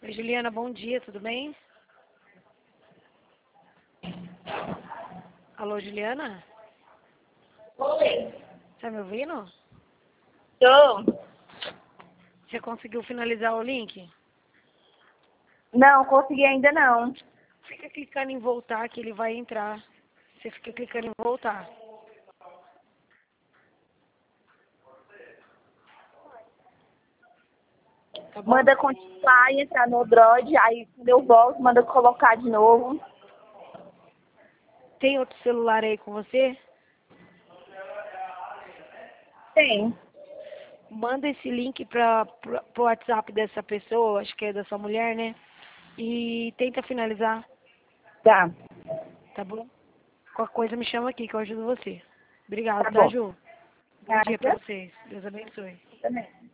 Oi, Juliana, bom dia, tudo bem? Alô, Juliana? Oi. Tá me ouvindo? Tô. Você conseguiu finalizar o link? Não, consegui ainda não. Fica clicando em voltar que ele vai entrar. Você fica clicando em voltar. Tá bom? Manda continuar e entrar no Android, aí quando eu volto, manda colocar de novo. Tem outro celular aí com você? Tem. Manda esse link pro WhatsApp dessa pessoa, acho que é da sua mulher, né? E tenta finalizar, Tá. tá bom? Qualquer coisa me chama aqui que eu ajudo você. Obrigado, Tá tá, bom. Ju? Bom dia pra Obrigada. vocês. Deus abençoe. Também.